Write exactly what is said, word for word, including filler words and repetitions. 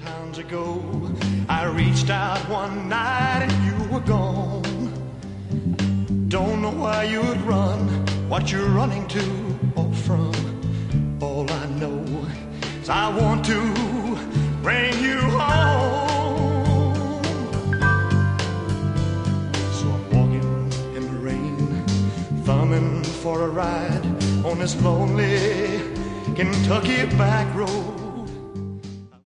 Towns ago, I reached out one night and you were gone. Don't know why you'd run, what you're running to or from. All I know is I want to bring you home. So I'm walking in the rain, thumbing for a ride on this lonely Kentucky back road.